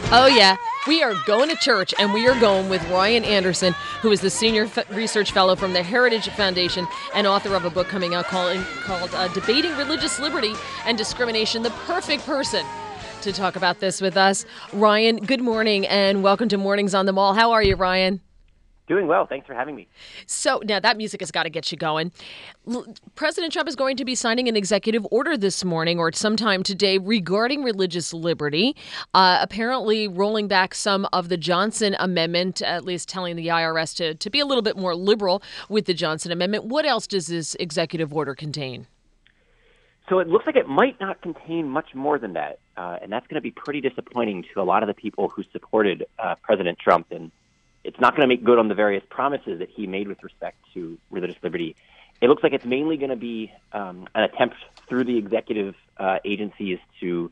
Oh, yeah. We are going to church, and we are going with Ryan Anderson, who is the Senior Research Fellow from the Heritage Foundation and author of a book coming out called Debating Religious Liberty and Discrimination, the perfect person to talk about this with us. Ryan, good morning, and welcome to Mornings on the Mall. How are you, Ryan? Doing well. Thanks for having me. So now that music has got to get you going. President Trump is going to be signing an executive order this morning or sometime today regarding religious liberty, apparently rolling back some of the Johnson Amendment, at least telling the IRS to be a little bit more liberal with the Johnson Amendment. What else does this executive order contain? So it looks like it might not contain much more than that, and that's going to be pretty disappointing to a lot of the people who supported President Trump. And it's not going to make good on the various promises that he made with respect to religious liberty. It looks like it's mainly going to be an attempt through the executive agencies to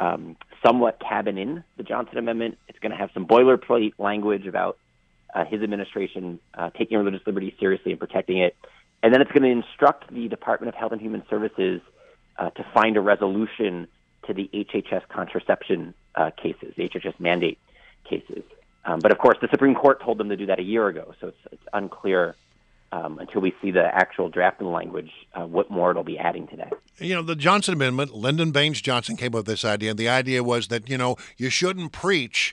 somewhat cabin in the Johnson Amendment. It's going to have some boilerplate language about his administration taking religious liberty seriously and protecting it. And then it's going to instruct the Department of Health and Human Services to find a resolution to the HHS contraception cases, the HHS mandate cases. But, of course, the Supreme Court told them to do that a year ago, so it's unclear until we see the actual draft and language what more it'll be adding to that. You know, the Johnson Amendment, Lyndon Baines Johnson came up with this idea, and the idea was that, you shouldn't preach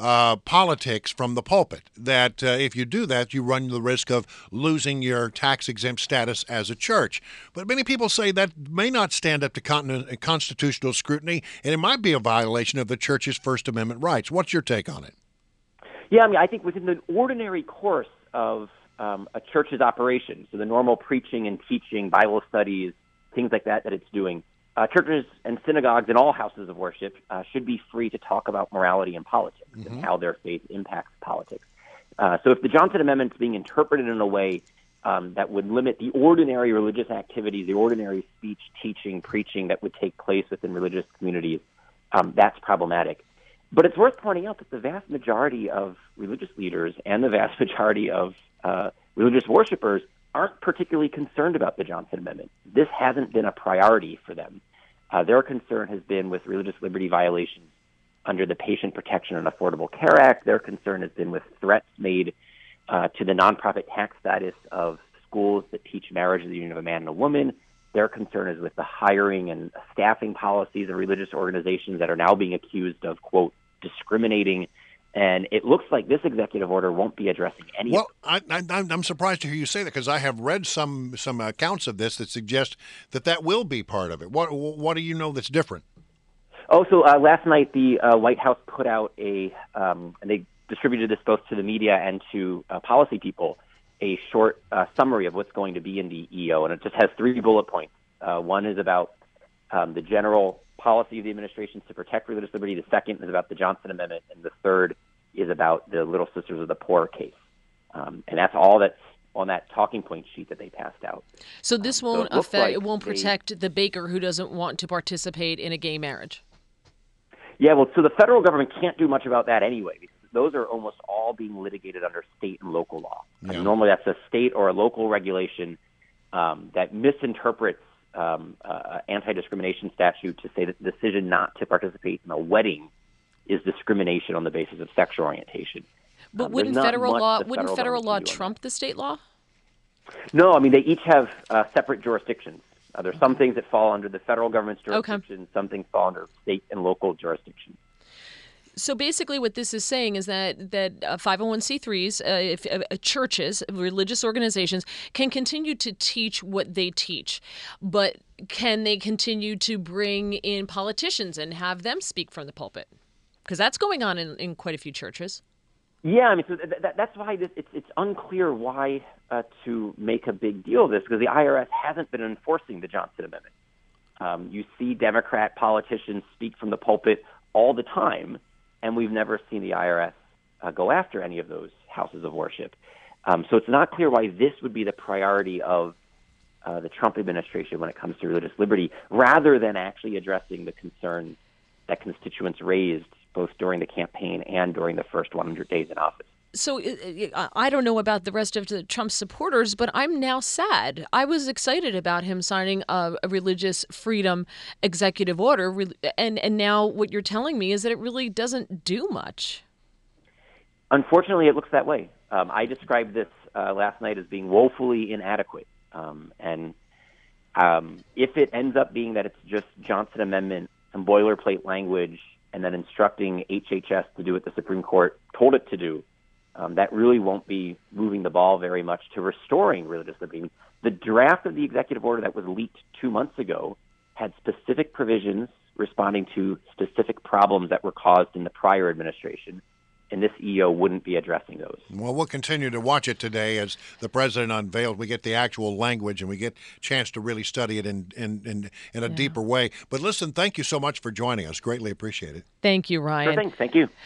politics from the pulpit, that if you do that, you run the risk of losing your tax-exempt status as a church. But many people say that may not stand up to constitutional scrutiny, and it might be a violation of the church's First Amendment rights. What's your take on it? Yeah, I think within the ordinary course of a church's operation, so the normal preaching and teaching, Bible studies, things like that it's doing, churches and synagogues and all houses of worship should be free to talk about morality and politics and how their faith impacts politics. So if the Johnson Amendment is being interpreted in a way that would limit the ordinary religious activities, the ordinary speech, teaching, preaching that would take place within religious communities, that's problematic. But it's worth pointing out that the vast majority of religious leaders and the vast majority of religious worshipers aren't particularly concerned about the Johnson Amendment. This hasn't been a priority for them. Their concern has been with religious liberty violations under the Patient Protection and Affordable Care Act. Their concern has been with threats made to the nonprofit tax status of schools that teach marriage as the union of a man and a woman. Their concern is with the hiring and staffing policies of religious organizations that are now being accused of, quote, discriminating. And it looks like this executive order won't be addressing any of them. I'm surprised to hear you say that, because I have read some accounts of this that suggest that will be part of it. What do you know that's different? Oh, so last night the White House put out and they distributed this both to the media and to policy people, a short summary of what's going to be in the EO, and it just has 3 bullet points. One is about the general policy of the administration to protect religious liberty. The second is about the Johnson Amendment, and the third is about the Little Sisters of the Poor case. And that's all that's on that talking point sheet that they passed out. So this won't it won't protect the baker who doesn't want to participate in a gay marriage? Yeah, well, so the federal government can't do much about that anyway, because those are almost all being litigated under state and local law. Yeah. And normally that's a state or a local regulation that misinterprets anti-discrimination statute to say that the decision not to participate in a wedding is discrimination on the basis of sexual orientation. But wouldn't federal law trump the state law? No, they each have separate jurisdictions. There's some things that fall under the federal government's jurisdiction, okay. Some things fall under state and local jurisdiction. So basically what this is saying is that 501c3s, churches, religious organizations, can continue to teach what they teach. But can they continue to bring in politicians and have them speak from the pulpit? Because that's going on in quite a few churches. Yeah, so that's why it's unclear why to make a big deal of this, because the IRS hasn't been enforcing the Johnson Amendment. You see Democrat politicians speak from the pulpit all the time, and we've never seen the IRS go after any of those houses of worship. So it's not clear why this would be the priority of the Trump administration when it comes to religious liberty, rather than actually addressing the concerns that constituents raised both during the campaign and during the first 100 days in office. So I don't know about the rest of the Trump supporters, but I'm now sad. I was excited about him signing a religious freedom executive order, and now what you're telling me is that it really doesn't do much. Unfortunately, it looks that way. I described this last night as being woefully inadequate. And if it ends up being that it's just Johnson Amendment, some boilerplate language, and then instructing HHS to do what the Supreme Court told it to do, that really won't be moving the ball very much to restoring religious liberty. The draft of the executive order that was leaked 2 months ago had specific provisions responding to specific problems that were caused in the prior administration, and this EO wouldn't be addressing those. Well, we'll continue to watch it today as the president unveiled. We get the actual language and we get a chance to really study it in a deeper way. But listen, thank you so much for joining us. Greatly appreciate it. Thank you, Ryan. Sure thing. Thank you.